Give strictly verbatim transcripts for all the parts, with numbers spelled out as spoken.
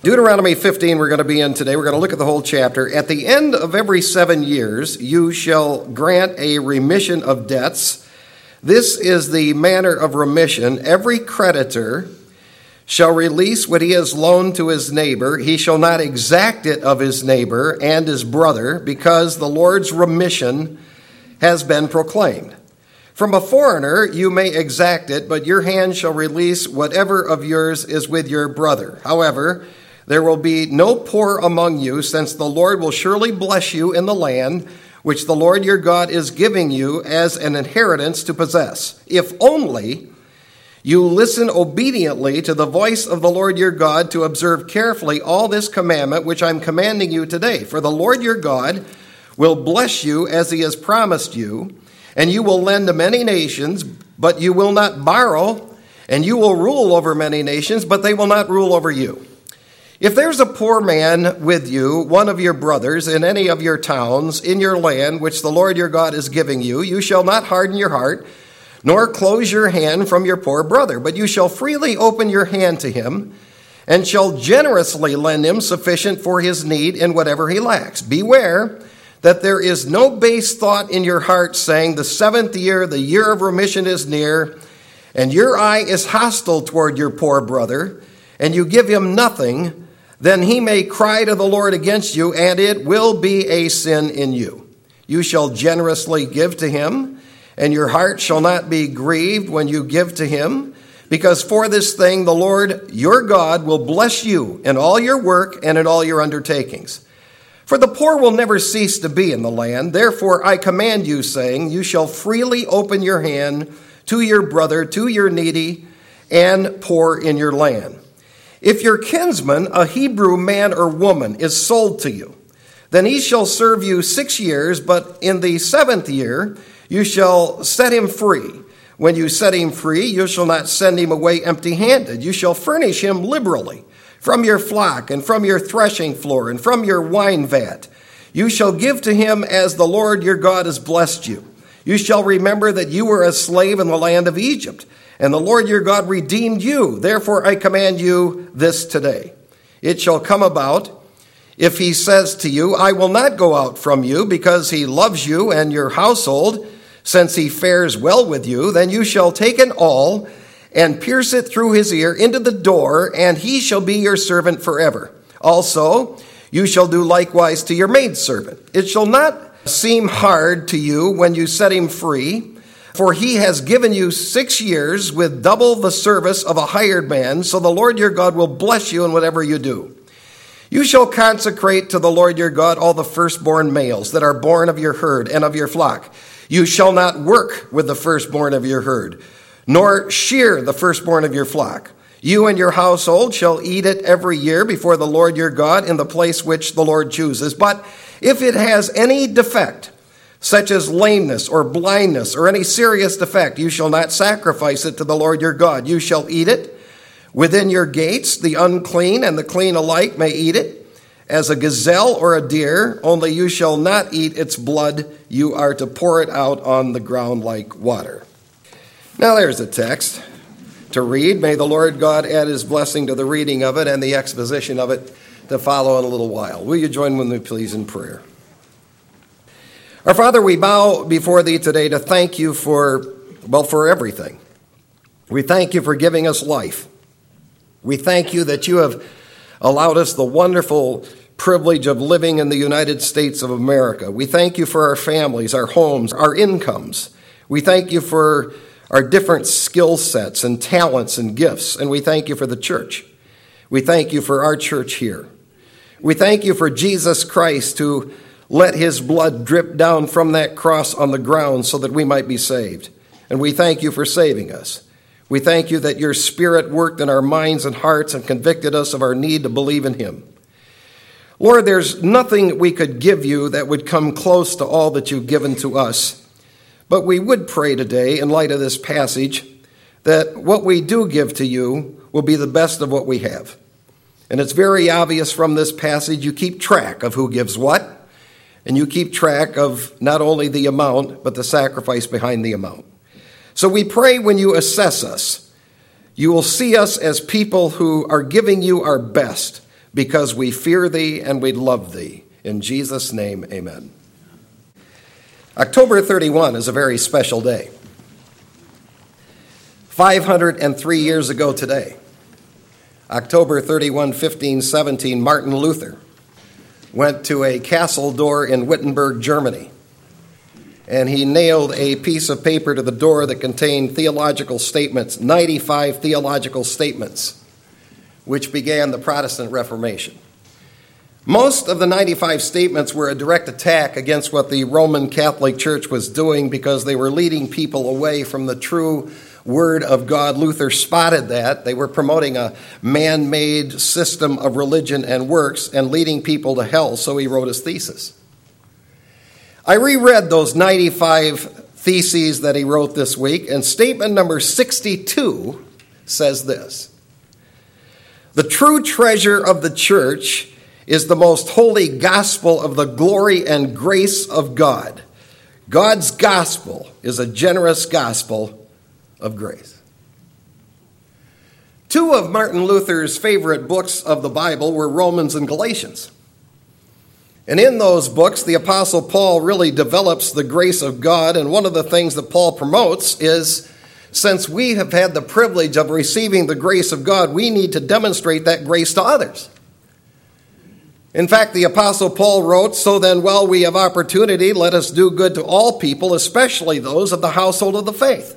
Deuteronomy fifteen we're going to be in today. We're going to look at the whole chapter. At the end of every seven years, you shall grant a remission of debts. This is the manner of remission. Every creditor shall release what he has loaned to his neighbor. He shall not exact it of his neighbor and his brother, because the Lord's remission has been proclaimed. From a foreigner you may exact it, but your hand shall release whatever of yours is with your brother. However, there will be no poor among you, since the Lord will surely bless you in the land which the Lord your God is giving you as an inheritance to possess, if only you listen obediently to the voice of the Lord your God, to observe carefully all this commandment which I'm commanding you today. For the Lord your God will bless you as he has promised you, and you will lend to many nations, but you will not borrow, and you will rule over many nations, but they will not rule over you. If there's a poor man with you, one of your brothers, in any of your towns, in your land, which the Lord your God is giving you, you shall not harden your heart, nor close your hand from your poor brother, but you shall freely open your hand to him, and shall generously lend him sufficient for his need in whatever he lacks. Beware that there is no base thought in your heart, saying, the seventh year, the year of remission is near, and your eye is hostile toward your poor brother, and you give him nothing. Then he may cry to the Lord against you, and it will be a sin in you. You shall generously give to him, and your heart shall not be grieved when you give to him, because for this thing the Lord your God will bless you in all your work and in all your undertakings. For the poor will never cease to be in the land. Therefore I command you, saying, you shall freely open your hand to your brother, to your needy, and poor in your land. If your kinsman, a Hebrew man or woman, is sold to you, then he shall serve you six years, but in the seventh year you shall set him free. When you set him free, you shall not send him away empty-handed. You shall furnish him liberally from your flock and from your threshing floor and from your wine vat. You shall give to him as the Lord your God has blessed you. You shall remember that you were a slave in the land of Egypt, and the Lord your God redeemed you. Therefore I command you this today. It shall come about, if he says to you, I will not go out from you, because he loves you and your household, since he fares well with you, then you shall take an awl and pierce it through his ear into the door, and he shall be your servant forever. Also, you shall do likewise to your maidservant. It shall not seem hard to you when you set him free, for he has given you six years with double the service of a hired man, so the Lord your God will bless you in whatever you do. You shall consecrate to the Lord your God all the firstborn males that are born of your herd and of your flock. You shall not work with the firstborn of your herd, nor shear the firstborn of your flock. You and your household shall eat it every year before the Lord your God in the place which the Lord chooses. But if it has any defect, such as lameness or blindness or any serious defect, you shall not sacrifice it to the Lord your God. You shall eat it within your gates. The unclean and the clean alike may eat it, as a gazelle or a deer, only you shall not eat its blood. You are to pour it out on the ground like water. Now there's a text to read. May the Lord God add his blessing to the reading of it and the exposition of it to follow in a little while. Will you join with me, please, in prayer? Our Father, we bow before thee today to thank you for, well, for everything. We thank you for giving us life. We thank you that you have allowed us the wonderful privilege of living in the United States of America. We thank you for our families, our homes, our incomes. We thank you for our different skill sets and talents and gifts, and we thank you for the church. We thank you for our church here. We thank you for Jesus Christ, who let his blood drip down from that cross on the ground so that we might be saved. And we thank you for saving us. We thank you that your Spirit worked in our minds and hearts and convicted us of our need to believe in him. Lord, there's nothing we could give you that would come close to all that you've given to us. But we would pray today, in light of this passage, that what we do give to you will be the best of what we have. And it's very obvious from this passage, you keep track of who gives what. And you keep track of not only the amount, but the sacrifice behind the amount. So we pray when you assess us, you will see us as people who are giving you our best, because we fear thee and we love thee. In Jesus' name, amen. October thirty-first is a very special day. five hundred three years ago today, October thirty-first, fifteen seventeen, Martin Luther went to a castle door in Wittenberg, Germany, and he nailed a piece of paper to the door that contained theological statements, ninety-five theological statements, which began the Protestant Reformation. Most of the ninety-five statements were a direct attack against what the Roman Catholic Church was doing because they were leading people away from the true Word of God. Luther spotted that. They were promoting a man-made system of religion and works and leading people to hell, so he wrote his thesis. I reread those ninety-five theses that he wrote this week, and statement number sixty-two says this: "The true treasure of the church is the most holy gospel of the glory and grace of God. God's gospel is a generous gospel of grace." Two of Martin Luther's favorite books of the Bible were Romans and Galatians. And in those books, the Apostle Paul really develops the grace of God. And one of the things that Paul promotes is, since we have had the privilege of receiving the grace of God, we need to demonstrate that grace to others. In fact, the Apostle Paul wrote, "So then, while we have opportunity, let us do good to all people, especially those of the household of the faith."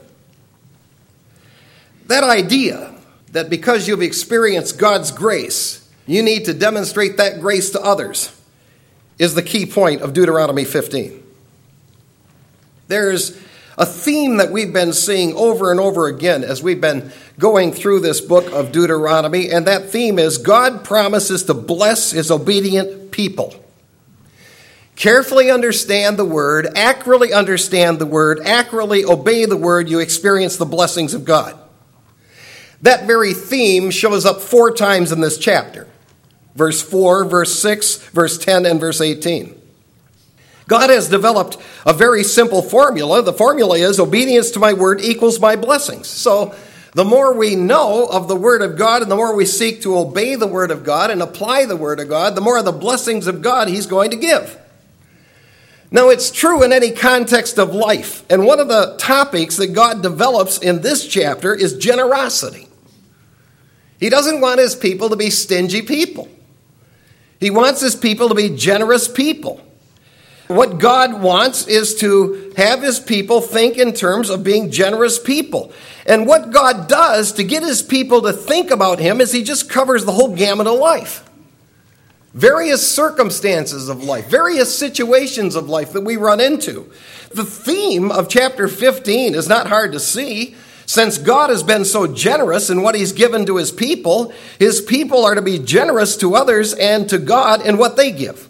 That idea that because you've experienced God's grace, you need to demonstrate that grace to others is the key point of Deuteronomy fifteen. There's a theme that we've been seeing over and over again as we've been going through this book of Deuteronomy, and that theme is God promises to bless his obedient people. Carefully understand the word, accurately understand the word, accurately obey the word, you experience the blessings of God. That very theme shows up four times in this chapter. Verse four, verse six, verse ten, and verse eighteen. God has developed a very simple formula. The formula is obedience to my word equals my blessings. So the more we know of the word of God and the more we seek to obey the word of God and apply the word of God, the more of the blessings of God he's going to give. Now, it's true in any context of life. And one of the topics that God develops in this chapter is generosity. He doesn't want his people to be stingy people. He wants his people to be generous people. What God wants is to have his people think in terms of being generous people. And what God does to get his people to think about him is he just covers the whole gamut of life. Various circumstances of life, various situations of life that we run into. The theme of chapter fifteen is not hard to see. Since God has been so generous in what he's given to his people, his people are to be generous to others and to God in what they give.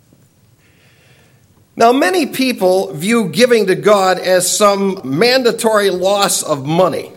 Now, many people view giving to God as some mandatory loss of money,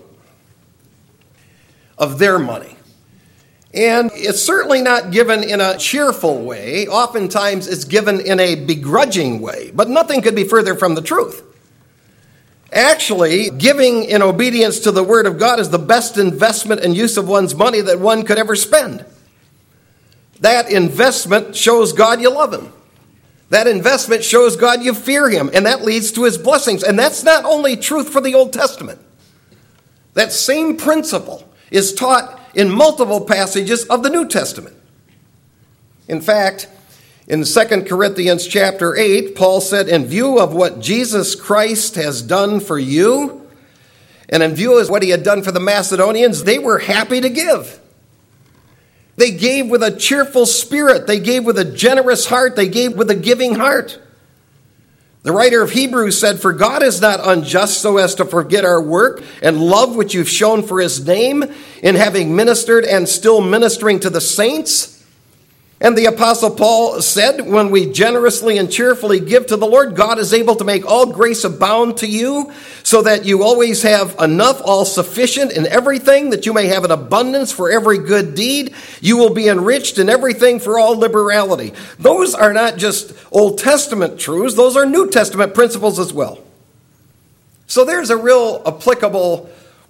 of their money. And it's certainly not given in a cheerful way. Oftentimes, it's given in a begrudging way. But nothing could be further from the truth. Actually, giving in obedience to the word of God is the best investment and use of one's money that one could ever spend. That investment shows God you love him. That investment shows God you fear him, and that leads to his blessings. And that's not only truth for the Old Testament. That same principle is taught in multiple passages of the New Testament. In fact, in Second Corinthians chapter eight, Paul said, in view of what Jesus Christ has done for you, and in view of what he had done for the Macedonians, they were happy to give. They gave with a cheerful spirit. They gave with a generous heart. They gave with a giving heart. The writer of Hebrews said, for God is not unjust so as to forget our work and love which you've shown for his name in having ministered and still ministering to the saints. And the Apostle Paul said, when we generously and cheerfully give to the Lord, God is able to make all grace abound to you, so that you always have enough, all sufficient in everything, that you may have an abundance for every good deed. You will be enriched in everything for all liberality. Those are not just Old Testament truths, those are New Testament principles as well. So there's a real applicable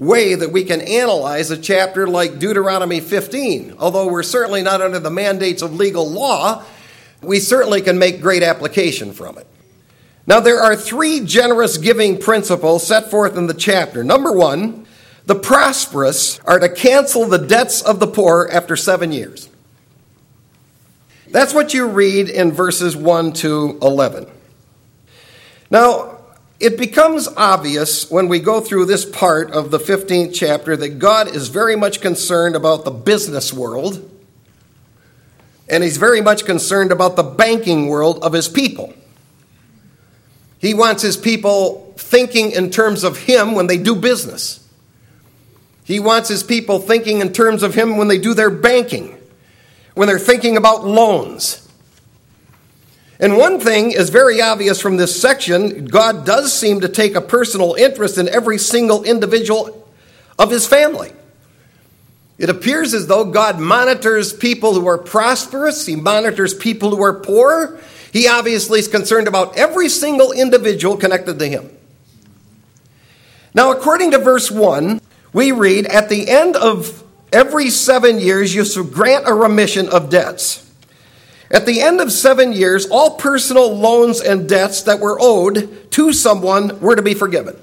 way that we can analyze a chapter like Deuteronomy fifteen. Although we're certainly not under the mandates of legal law, we certainly can make great application from it. Now, there are three generous giving principles set forth in the chapter. Number one, the prosperous are to cancel the debts of the poor after seven years. That's what you read in verses one to eleven. Now, it becomes obvious when we go through this part of the fifteenth chapter that God is very much concerned about the business world, and he's very much concerned about the banking world of his people. He wants his people thinking in terms of him when they do business. He wants his people thinking in terms of him when they do their banking, when they're thinking about loans. And one thing is very obvious from this section. God does seem to take a personal interest in every single individual of his family. It appears as though God monitors people who are prosperous. He monitors people who are poor. He obviously is concerned about every single individual connected to him. Now, according to verse one, we read, "At the end of every seven years, you shall grant a remission of debts." At the end of seven years, all personal loans and debts that were owed to someone were to be forgiven.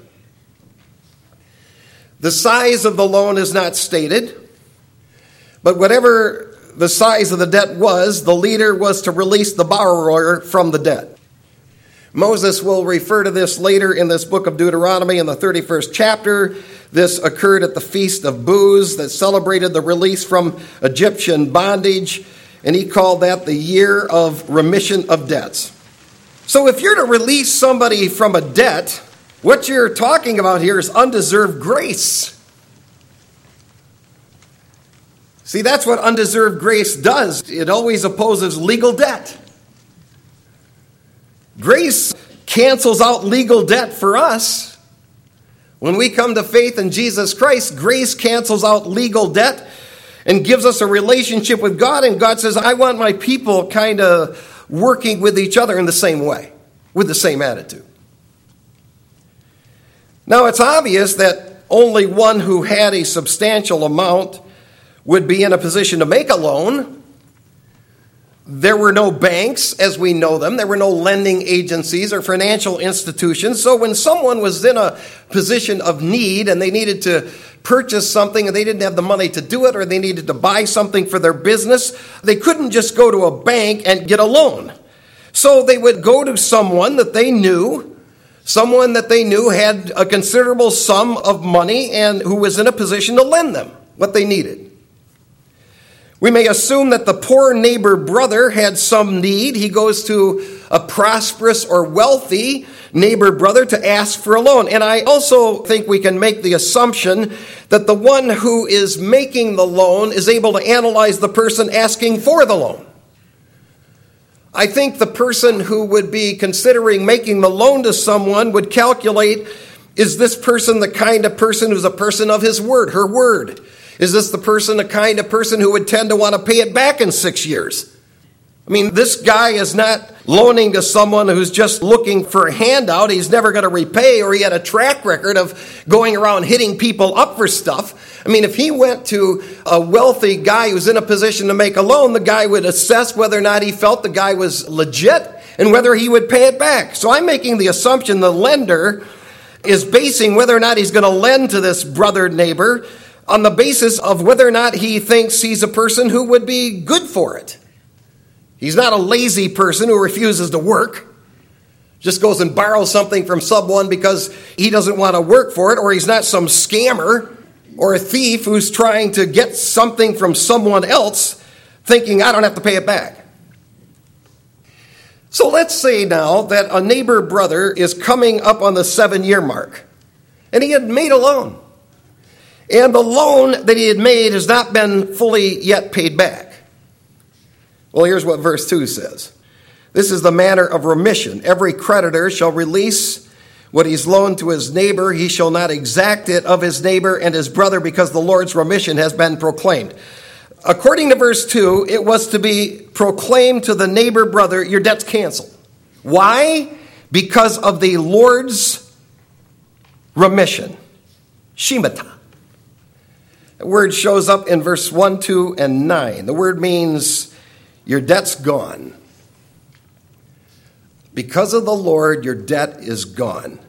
The size of the loan is not stated, but whatever the size of the debt was, the leader was to release the borrower from the debt. Moses will refer to this later in this book of Deuteronomy in the thirty-first chapter. This occurred at the Feast of Booths that celebrated the release from Egyptian bondage, and he called that the year of remission of debts. So if you're to release somebody from a debt, what you're talking about here is undeserved grace. See, that's what undeserved grace does. It always opposes legal debt. Grace cancels out legal debt for us. When we come to faith in Jesus Christ, grace cancels out legal debt and gives us a relationship with God. And God says, I want my people kind of working with each other in the same way, with the same attitude. Now, it's obvious that only one who had a substantial amount would be in a position to make a loan. There were no banks as we know them. There were no lending agencies or financial institutions. So when someone was in a position of need and they needed to purchase something and they didn't have the money to do it, or they needed to buy something for their business, they couldn't just go to a bank and get a loan. So they would go to someone that they knew, someone that they knew had a considerable sum of money and who was in a position to lend them what they needed. We may assume that the poor neighbor brother had some need. He goes to a prosperous or wealthy neighbor brother to ask for a loan. And I also think we can make the assumption that the one who is making the loan is able to analyze the person asking for the loan. I think the person who would be considering making the loan to someone would calculate, is this person the kind of person who's a person of his word, her word? Is this the person, the kind of person who would tend to want to pay it back in six years? I mean, this guy is not loaning to someone who's just looking for a handout. He's never going to repay, or he had a track record of going around hitting people up for stuff. I mean, if he went to a wealthy guy who's in a position to make a loan, the guy would assess whether or not he felt the guy was legit and whether he would pay it back. So I'm making the assumption the lender is basing whether or not he's going to lend to this brother neighbor on the basis of whether or not he thinks he's a person who would be good for it. He's not a lazy person who refuses to work, just goes and borrows something from someone because he doesn't want to work for it, or he's not some scammer or a thief who's trying to get something from someone else thinking, I don't have to pay it back. So let's say now that a neighbor brother is coming up on the seven-year mark, and he had made a loan. And the loan that he had made has not been fully yet paid back. Well, here's what verse two says. This is the manner of remission. Every creditor shall release what he's loaned to his neighbor. He shall not exact it of his neighbor and his brother, because the Lord's remission has been proclaimed. According to verse two, it was to be proclaimed to the neighbor brother, your debt's canceled. Why? Because of the Lord's remission. Shemitah. The word shows up in verse one, two, and nine. The word means your debt's gone. Because of the Lord, your debt is gone.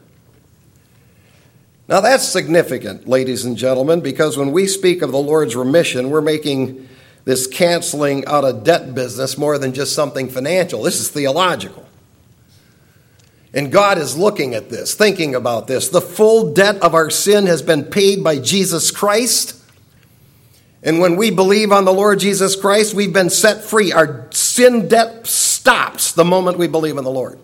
Now that's significant, ladies and gentlemen, because when we speak of the Lord's remission, we're making this canceling out of debt business more than just something financial. This is theological. And God is looking at this, thinking about this. The full debt of our sin has been paid by Jesus Christ. And when we believe on the Lord Jesus Christ, we've been set free. Our sin debt stops the moment we believe in the Lord.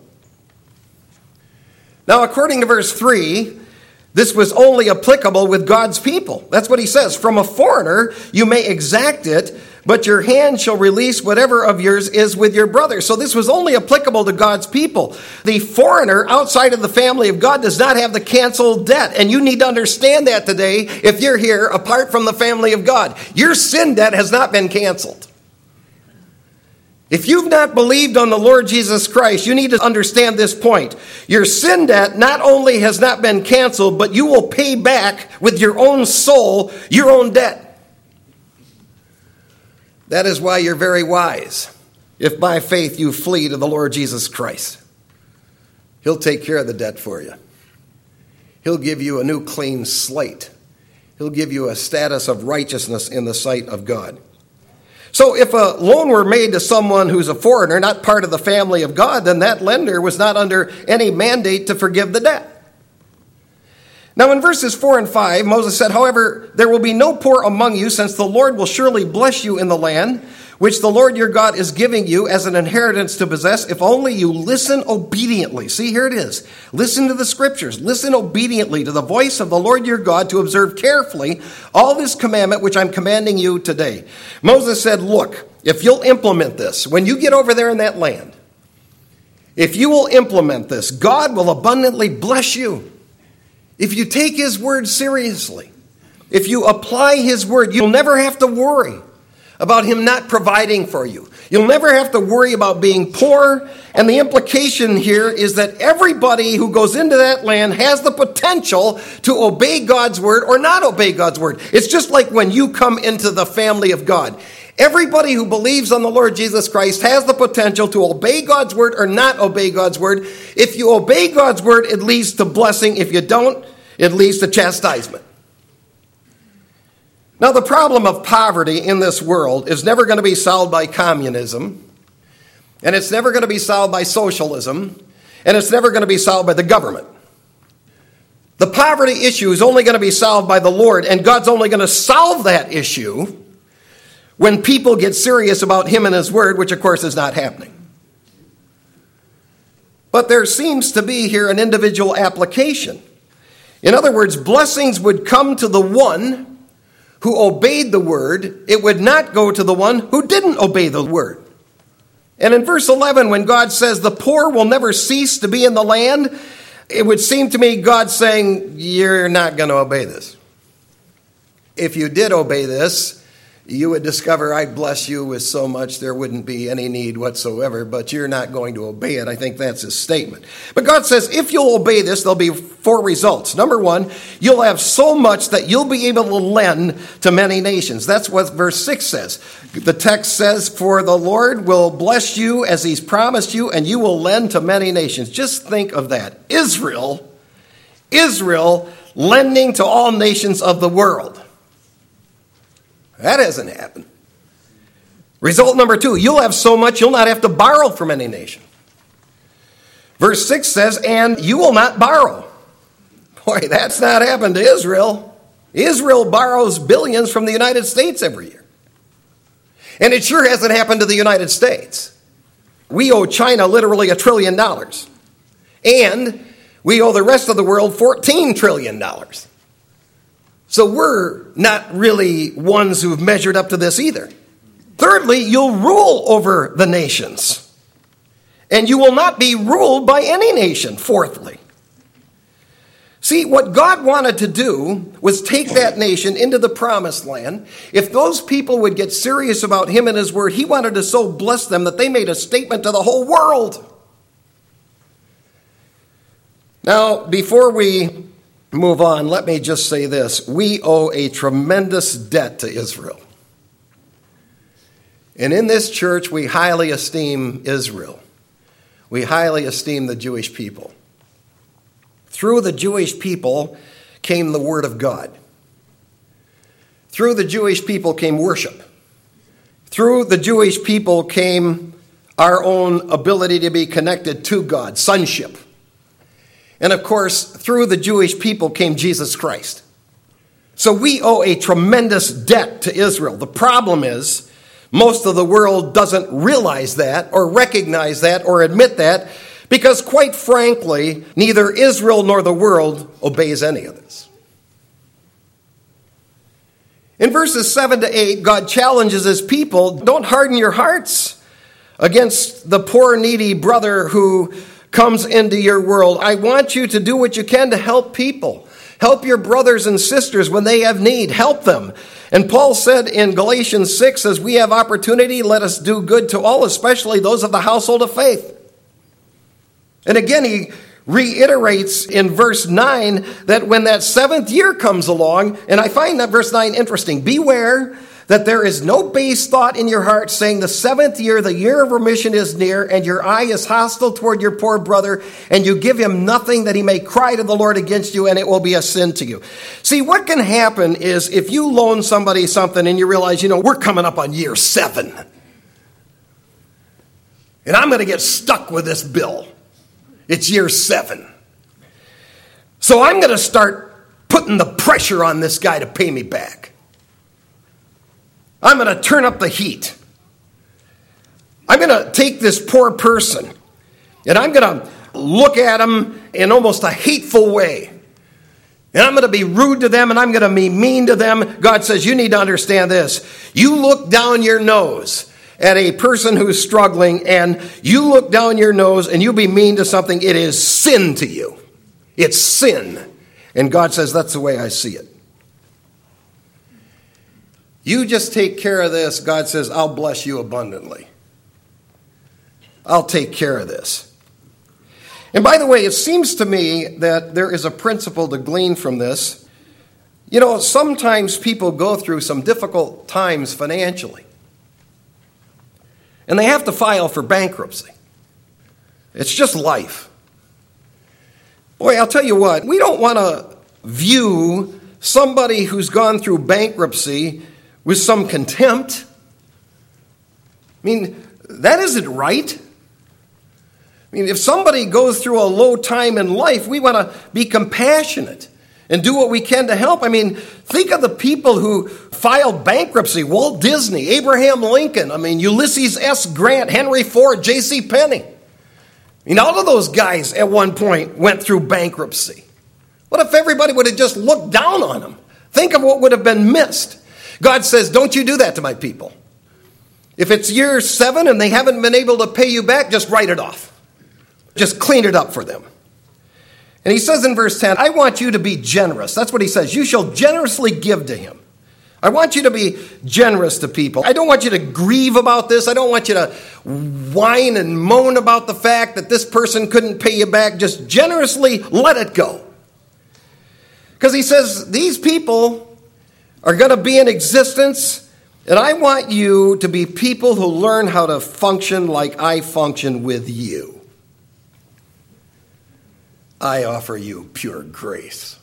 Now, according to verse three, this was only applicable with God's people. That's what he says. From a foreigner, you may exact it, but your hand shall release whatever of yours is with your brother. So this was only applicable to God's people. The foreigner outside of the family of God does not have the canceled debt. And you need to understand that today if you're here apart from the family of God. Your sin debt has not been canceled. If you've not believed on the Lord Jesus Christ, you need to understand this point. Your sin debt not only has not been canceled, but you will pay back with your own soul your own debt. That is why you're very wise if by faith you flee to the Lord Jesus Christ. He'll take care of the debt for you. He'll give you a new clean slate. He'll give you a status of righteousness in the sight of God. So if a loan were made to someone who's a foreigner, not part of the family of God, then that lender was not under any mandate to forgive the debt. Now in verses four and five, Moses said, however, there will be no poor among you, since the Lord will surely bless you in the land, which the Lord your God is giving you as an inheritance to possess, if only you listen obediently. See, here it is. Listen to the scriptures. Listen obediently to the voice of the Lord your God to observe carefully all this commandment which I'm commanding you today. Moses said, look, if you'll implement this, when you get over there in that land, if you will implement this, God will abundantly bless you. If you take his word seriously, if you apply his word, you'll never have to worry about him not providing for you. You'll never have to worry about being poor. And the implication here is that everybody who goes into that land has the potential to obey God's word or not obey God's word. It's just like when you come into the family of God. Everybody who believes on the Lord Jesus Christ has the potential to obey God's word or not obey God's word. If you obey God's word, it leads to blessing. If you don't, it leads to chastisement. Now, the problem of poverty in this world is never going to be solved by communism, and it's never going to be solved by socialism, and it's never going to be solved by the government. The poverty issue is only going to be solved by the Lord, and God's only going to solve that issue when people get serious about him and his word, which of course is not happening. But there seems to be here an individual application. In other words, blessings would come to the one who obeyed the word. It would not go to the one who didn't obey the word. And in verse eleven, when God says the poor will never cease to be in the land, it would seem to me God saying, you're not going to obey this. If you did obey this, you would discover I bless you with so much there wouldn't be any need whatsoever, but you're not going to obey it. I think that's his statement. But God says if you'll obey this, there'll be four results. Number one, you'll have so much that you'll be able to lend to many nations. That's what verse six says. The text says, for the Lord will bless you as he's promised you, and you will lend to many nations. Just think of that. Israel, Israel lending to all nations of the world. That hasn't happened. Result number two, you'll have so much you'll not have to borrow from any nation. Verse six says, and you will not borrow. Boy, that's not happened to Israel. Israel borrows billions from the United States every year. And it sure hasn't happened to the United States. We owe China literally a trillion dollars. And we owe the rest of the world fourteen trillion dollars. So we're not really ones who've measured up to this either. Thirdly, you'll rule over the nations. And you will not be ruled by any nation, fourthly. See, what God wanted to do was take that nation into the promised land. If those people would get serious about him and his word, he wanted to so bless them that they made a statement to the whole world. Now, before we move on, let me just say this. We owe a tremendous debt to Israel. And in this church, we highly esteem Israel. We highly esteem the Jewish people. Through the Jewish people came the Word of God. Through the Jewish people came worship. Through the Jewish people came our own ability to be connected to God, sonship. And of course, through the Jewish people came Jesus Christ. So we owe a tremendous debt to Israel. The problem is, most of the world doesn't realize that or recognize that or admit that because, quite frankly, neither Israel nor the world obeys any of this. In verses seven to eight, God challenges his people, don't harden your hearts against the poor, needy brother who comes into your world. I want you to do what you can to help people. Help your brothers and sisters when they have need. Help them. And Paul said in Galatians six, as we have opportunity, let us do good to all, especially those of the household of faith. And again, he reiterates in verse nine that when that seventh year comes along, and I find that verse nine interesting, beware that there is no base thought in your heart saying the seventh year, the year of remission is near, and your eye is hostile toward your poor brother, and you give him nothing that he may cry to the Lord against you, and it will be a sin to you. See, what can happen is if you loan somebody something and you realize, you know, we're coming up on year seven, and I'm going to get stuck with this bill. It's year seven. So I'm going to start putting the pressure on this guy to pay me back. I'm going to turn up the heat. I'm going to take this poor person and I'm going to look at them in almost a hateful way. And I'm going to be rude to them and I'm going to be mean to them. God says, you need to understand this. You look down your nose at a person who's struggling and you look down your nose and you be mean to something. It is sin to you. It's sin. And God says, that's the way I see it. You just take care of this. God says, I'll bless you abundantly. I'll take care of this. And by the way, it seems to me that there is a principle to glean from this. You know, sometimes people go through some difficult times financially. And they have to file for bankruptcy. It's just life. Boy, I'll tell you what, we don't want to view somebody who's gone through bankruptcy with some contempt. I mean, that isn't right. I mean, if somebody goes through a low time in life, we want to be compassionate and do what we can to help. I mean, think of the people who filed bankruptcy. Walt Disney, Abraham Lincoln, I mean, Ulysses S. Grant, Henry Ford, J C. Penney. I mean, all of those guys at one point went through bankruptcy. What if everybody would have just looked down on them? Think of what would have been missed. God says, don't you do that to my people. If it's year seven and they haven't been able to pay you back, just write it off. Just clean it up for them. And he says in verse ten, I want you to be generous. That's what he says. You shall generously give to him. I want you to be generous to people. I don't want you to grieve about this. I don't want you to whine and moan about the fact that this person couldn't pay you back. Just generously let it go. Because he says these people are going to be in existence, and I want you to be people who learn how to function like I function with you. I offer you pure grace.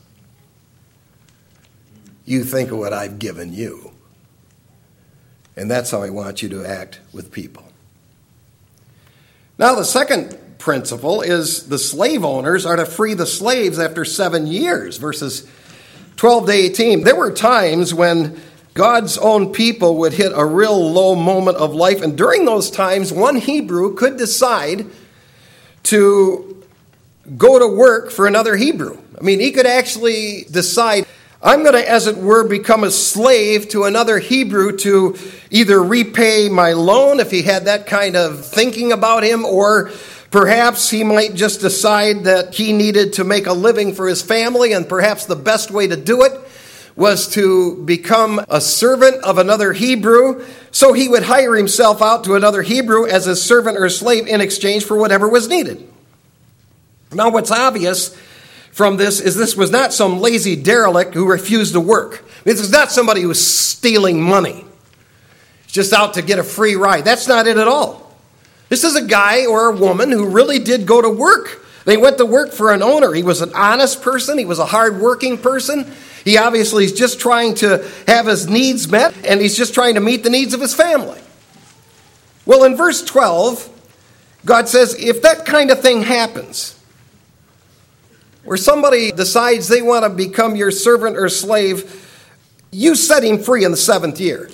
You think of what I've given you. And that's how I want you to act with people. Now, the second principle is the slave owners are to free the slaves after seven years, verses twelve to eighteen. There were times when God's own people would hit a real low moment of life, and during those times, one Hebrew could decide to go to work for another Hebrew. I mean, he could actually decide, I'm going to, as it were, become a slave to another Hebrew to either repay my loan, if he had that kind of thinking about him, or perhaps he might just decide that he needed to make a living for his family, and perhaps the best way to do it was to become a servant of another Hebrew. So he would hire himself out to another Hebrew as a servant or a slave in exchange for whatever was needed. Now, what's obvious from this is this was not some lazy derelict who refused to work. This is not somebody who was stealing money. He's just out to get a free ride. That's not it at all. This is a guy or a woman who really did go to work. They went to work for an owner. He was an honest person. He was a hard-working person. He obviously is just trying to have his needs met, and he's just trying to meet the needs of his family. Well, in verse twelve, God says, if that kind of thing happens, where somebody decides they want to become your servant or slave, you set him free in the seventh year.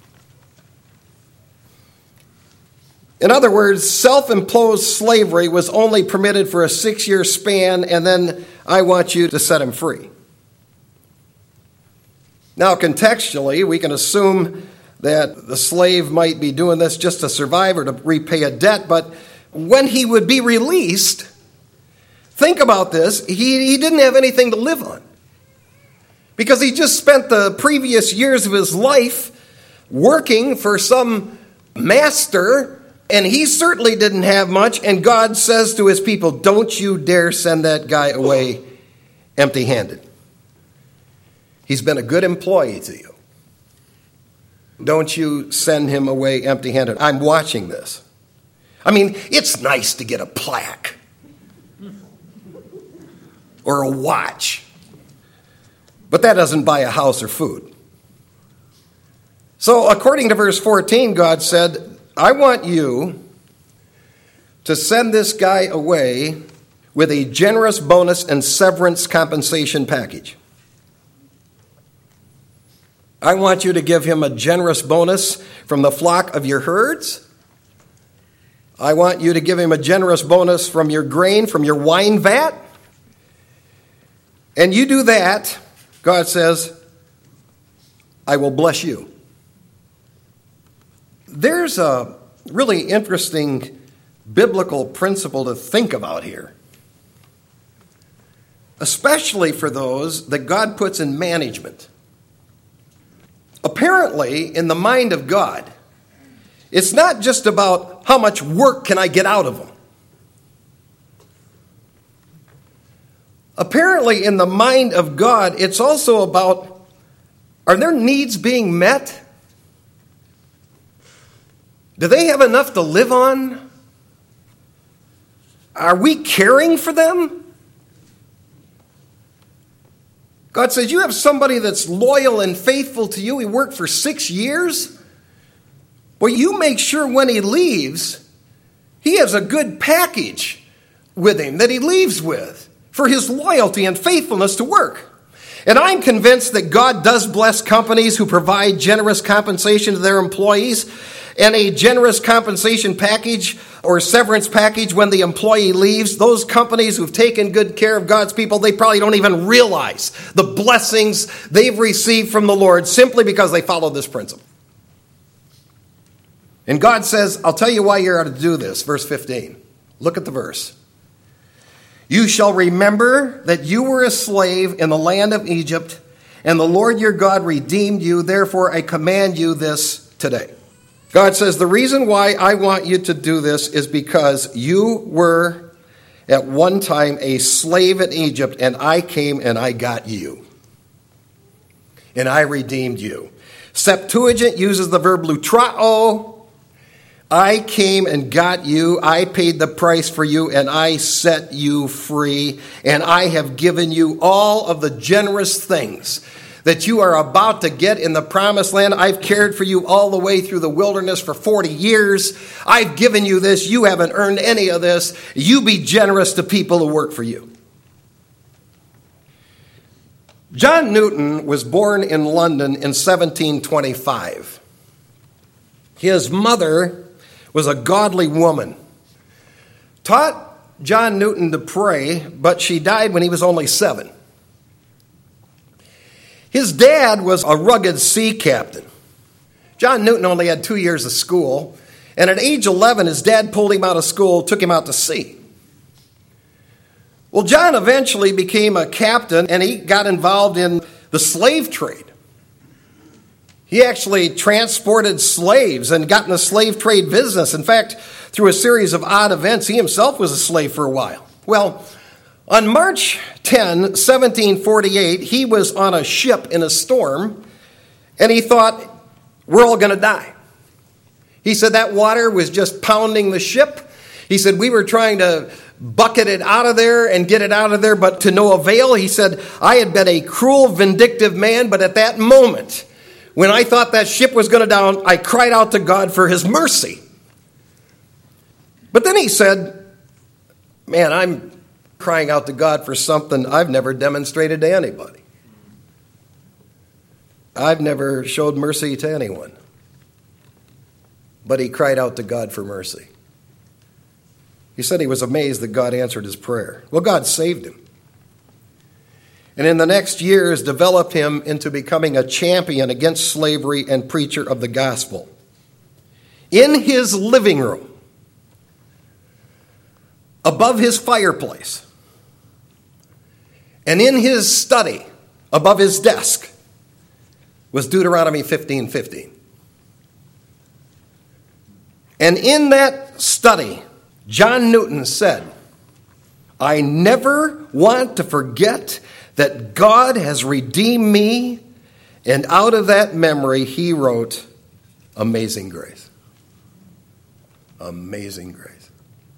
In other words, self-imposed slavery was only permitted for a six-year span, and then I want you to set him free. Now, contextually, we can assume that the slave might be doing this just to survive or to repay a debt, but when he would be released, think about this, he, he didn't have anything to live on. Because he just spent the previous years of his life working for some master, and he certainly didn't have much, and God says to his people, don't you dare send that guy away empty-handed. He's been a good employee to you. Don't you send him away empty-handed. I'm watching this. I mean, it's nice to get a plaque or a watch, but that doesn't buy a house or food. So according to verse fourteen, God said, I want you to send this guy away with a generous bonus and severance compensation package. I want you to give him a generous bonus from the flock of your herds. I want you to give him a generous bonus from your grain, from your wine vat. And you do that, God says, I will bless you. There's a really interesting biblical principle to think about here, especially for those that God puts in management. Apparently, in the mind of God, it's not just about how much work can I get out of them. Apparently, in the mind of God, it's also about, are their needs being met? Do they have enough to live on? Are we caring for them? God says, you have somebody that's loyal and faithful to you. He worked for six years. Well, you make sure when he leaves, he has a good package with him that he leaves with for his loyalty and faithfulness to work. And I'm convinced that God does bless companies who provide generous compensation to their employees, and a generous compensation package or severance package when the employee leaves. Those companies who've taken good care of God's people, they probably don't even realize the blessings they've received from the Lord simply because they follow this principle. And God says, I'll tell you why you're to do this. Verse fifteen. Look at the verse. You shall remember that you were a slave in the land of Egypt, and the Lord your God redeemed you. Therefore, I command you this today. God says, the reason why I want you to do this is because you were at one time a slave in Egypt, and I came and I got you. And I redeemed you. Septuagint uses the verb lutrao. I came and got you. I paid the price for you, and I set you free. And I have given you all of the generous things that you are about to get in the promised land. I've cared for you all the way through the wilderness for forty years. I've given you this. You haven't earned any of this. You be generous to people who work for you. John Newton was born in London in seventeen twenty-five. His mother was a godly woman. Taught John Newton to pray, but she died when he was only seven. His dad was a rugged sea captain. John Newton only had two years of school, and at age eleven, his dad pulled him out of school, took him out to sea. Well, John eventually became a captain, and he got involved in the slave trade. He actually transported slaves and got in the slave trade business. In fact, through a series of odd events, he himself was a slave for a while. Well, On March tenth, seventeen forty-eight, he was on a ship in a storm, and he thought, we're all going to die. He said that water was just pounding the ship. He said we were trying to bucket it out of there and get it out of there, but to no avail. He said, I had been a cruel, vindictive man, but at that moment, when I thought that ship was going to down, I cried out to God for his mercy. But then he said, man, I'm crying out to God for something I've never demonstrated to anybody. I've never showed mercy to anyone. But he cried out to God for mercy. He said he was amazed that God answered his prayer. Well, God saved him. And in the next years, developed him into becoming a champion against slavery and preacher of the gospel. In his living room, above his fireplace, and in his study, above his desk, was Deuteronomy fifteen fifteen. And in that study, John Newton said, I never want to forget that God has redeemed me, and out of that memory he wrote Amazing Grace. Amazing Grace.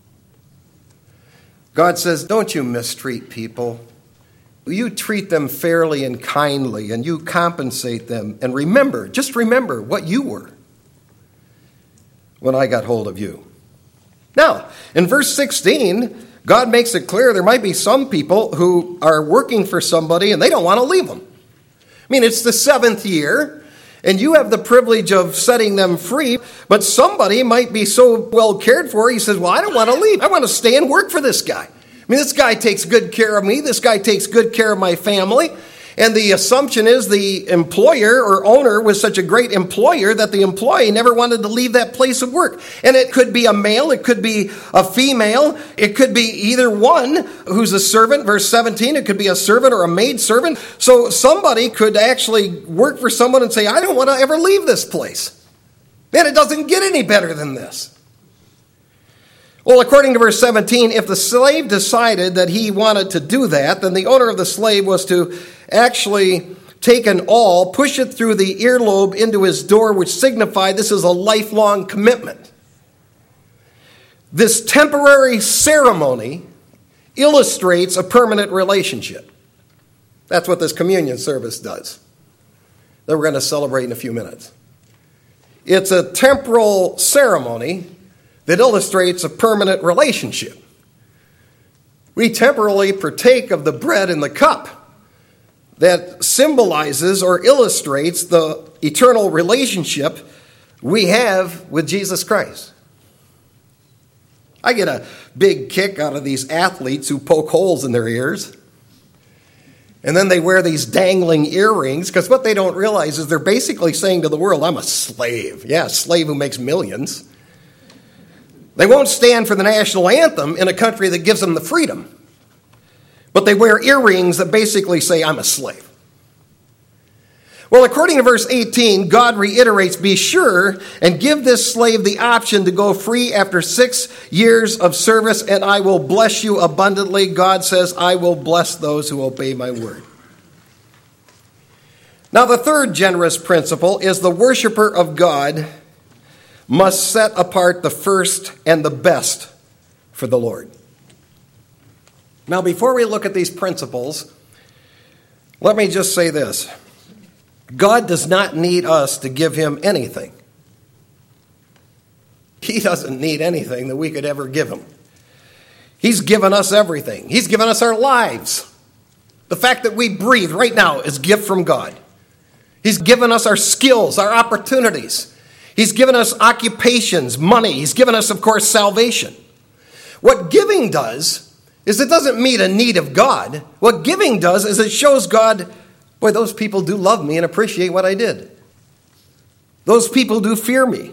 God says, don't you mistreat people. You treat them fairly and kindly, and you compensate them. And remember, just remember what you were when I got hold of you. Now, in verse sixteen, God makes it clear there might be some people who are working for somebody and they don't want to leave them. I mean, it's the seventh year, and you have the privilege of setting them free, but somebody might be so well cared for, he says, well, I don't want to leave. I want to stay and work for this guy. I mean, this guy takes good care of me. This guy takes good care of my family. And the assumption is the employer or owner was such a great employer that the employee never wanted to leave that place of work. And it could be a male, it could be a female, it could be either one who's a servant, verse seventeen, it could be a servant or a maid servant. So somebody could actually work for someone and say, I don't want to ever leave this place. Man, it doesn't get any better than this. Well, according to verse seventeen, if the slave decided that he wanted to do that, then the owner of the slave was to actually take an awl, push it through the earlobe into his door, which signified this is a lifelong commitment. This temporary ceremony illustrates a permanent relationship. That's what this communion service does, that we're going to celebrate in a few minutes. It's a temporal ceremony that illustrates a permanent relationship. We temporarily partake of the bread and the cup that symbolizes or illustrates the eternal relationship we have with Jesus Christ. I get a big kick out of these athletes who poke holes in their ears. And then they wear these dangling earrings, because what they don't realize is they're basically saying to the world, I'm a slave. Yeah, a slave who makes millions. They won't stand for the national anthem in a country that gives them the freedom. But they wear earrings that basically say, I'm a slave. Well, according to verse eighteen, God reiterates, be sure and give this slave the option to go free after six years of service, and I will bless you abundantly. God says, I will bless those who obey my word. Now, the third generous principle is the worshiper of God must set apart the first and the best for the Lord. Now, before we look at these principles, let me just say this. God does not need us to give him anything. He doesn't need anything that we could ever give him. He's given us everything. He's given us our lives. The fact that we breathe right now is a gift from God. He's given us our skills, our opportunities. He's given us occupations, money. He's given us, of course, salvation. What giving does is it doesn't meet a need of God. What giving does is it shows God, boy, those people do love me and appreciate what I did. Those people do fear me.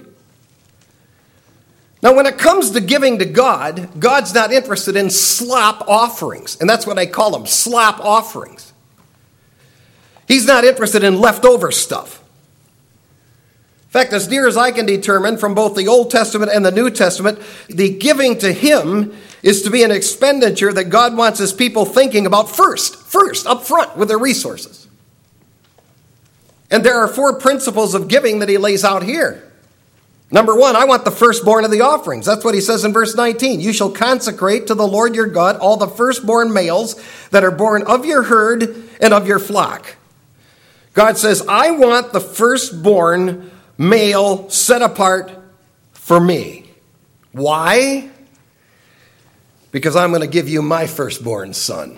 Now, when it comes to giving to God, God's not interested in slop offerings. And that's what I call them, slop offerings. He's not interested in leftover stuff. In fact, as near as I can determine from both the Old Testament and the New Testament, the giving to him is to be an expenditure that God wants his people thinking about first, first, up front with their resources. And there are four principles of giving that he lays out here. Number one, I want the firstborn of the offerings. That's what he says in verse nineteen. You shall consecrate to the Lord your God all the firstborn males that are born of your herd and of your flock. God says, I want the firstborn male set apart for me. Why? Because I'm going to give you my firstborn son.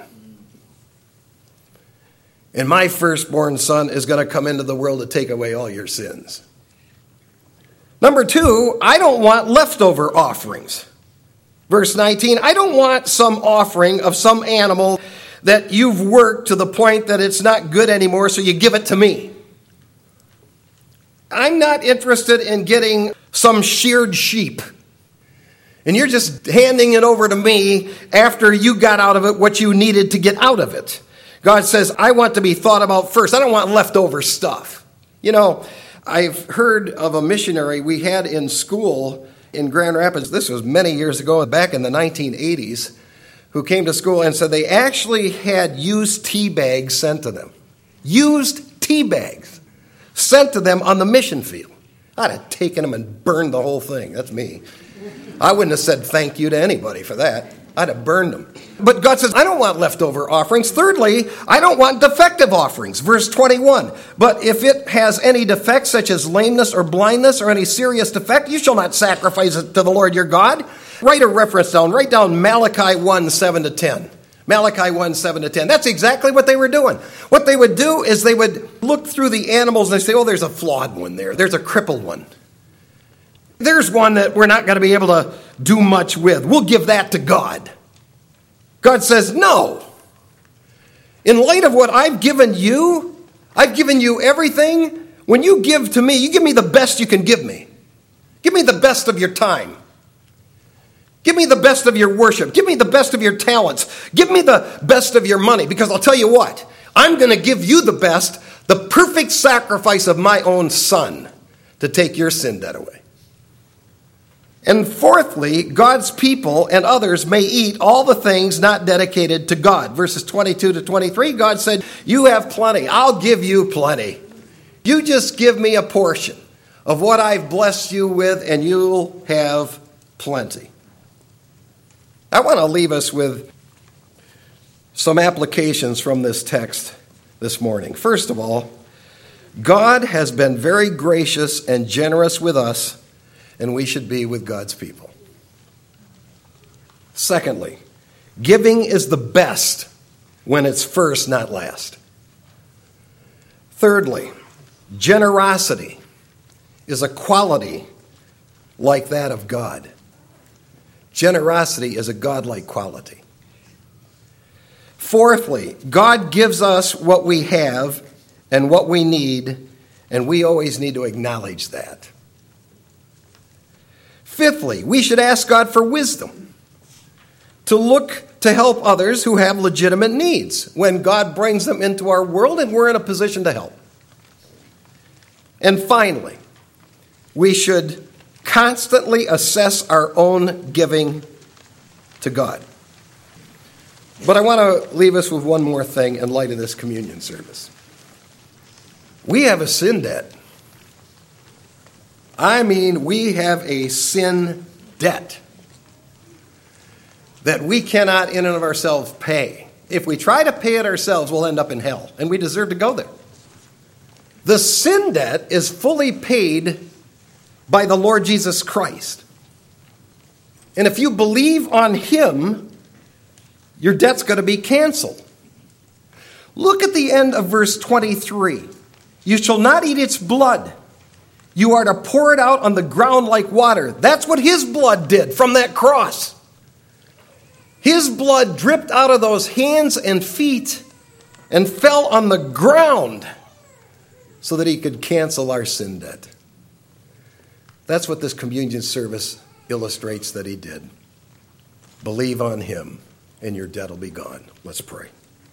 And my firstborn son is going to come into the world to take away all your sins. Number two, I don't want leftover offerings. Verse nineteen, I don't want some offering of some animal that you've worked to the point that it's not good anymore, so you give it to me. I'm not interested in getting some sheared sheep, and you're just handing it over to me after you got out of it what you needed to get out of it. God says, I want to be thought about first. I don't want leftover stuff. You know, I've heard of a missionary we had in school in Grand Rapids. This was many years ago, back in the nineteen eighties, who came to school and said they actually had used tea bags sent to them. Used tea bags sent to them on the mission field. I'd have taken them and burned the whole thing. That's me. I wouldn't have said thank you to anybody for that. I'd have burned them. But God says, I don't want leftover offerings. Thirdly, I don't want defective offerings. Verse twenty-one, but if it has any defect, such as lameness or blindness or any serious defect, you shall not sacrifice it to the Lord your God. Write a reference down. Write down Malachi one, seven to ten. Malachi one, seven to ten. That's exactly what they were doing. What they would do is they would look through the animals and they say, oh, there's a flawed one there. There's a crippled one. There's one that we're not going to be able to do much with. We'll give that to God. God says, no. In light of what I've given you, I've given you everything. When you give to me, you give me the best you can give me. Give me the best of your time. Give me the best of your worship. Give me the best of your talents. Give me the best of your money. Because I'll tell you what, I'm going to give you the best, the perfect sacrifice of my own son to take your sin debt away. And fourthly, God's people and others may eat all the things not dedicated to God. Verses twenty-two to twenty-three, God said, you have plenty. I'll give you plenty. You just give me a portion of what I've blessed you with, and you'll have plenty. I want to leave us with some applications from this text this morning. First of all, God has been very gracious and generous with us, and we should be with God's people. Secondly, giving is the best when it's first, not last. Thirdly, generosity is a quality like that of God. Generosity is a godlike quality. Fourthly, God gives us what we have and what we need, and we always need to acknowledge that. Fifthly, we should ask God for wisdom to look to help others who have legitimate needs when God brings them into our world and we're in a position to help. And finally, we should constantly assess our own giving to God. But I want to leave us with one more thing in light of this communion service. We have a sin debt. I mean, we have a sin debt that we cannot in and of ourselves pay. If we try to pay it ourselves, we'll end up in hell, and we deserve to go there. The sin debt is fully paid by the Lord Jesus Christ. And if you believe on him, your debt's going to be canceled. Look at the end of verse twenty-three. You shall not eat its blood. You are to pour it out on the ground like water. That's what his blood did from that cross. His blood dripped out of those hands and feet and fell on the ground so that he could cancel our sin debt. That's what this communion service illustrates that he did. Believe on him, and your debt will be gone. Let's pray.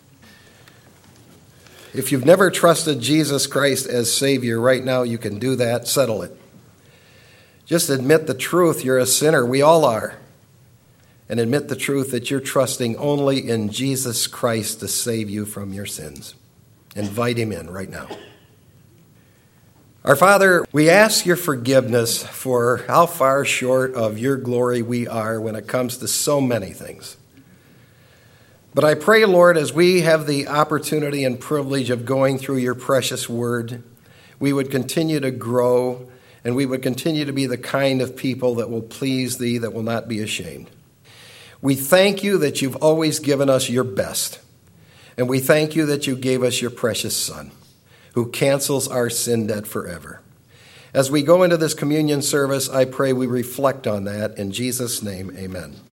If you've never trusted Jesus Christ as Savior, right now you can do that. Settle it. Just admit the truth. You're a sinner. We all are. and admit the truth that you're trusting only in Jesus Christ to save you from your sins. Invite him in right now. Our Father, we ask your forgiveness for how far short of your glory we are when it comes to so many things. But I pray, Lord, as we have the opportunity and privilege of going through your precious word, we would continue to grow and we would continue to be the kind of people that will please thee, that will not be ashamed. We thank you that you've always given us your best. And we thank you that you gave us your precious Son, who cancels our sin debt forever. As we go into this communion service, I pray we reflect on that. In Jesus' name, amen.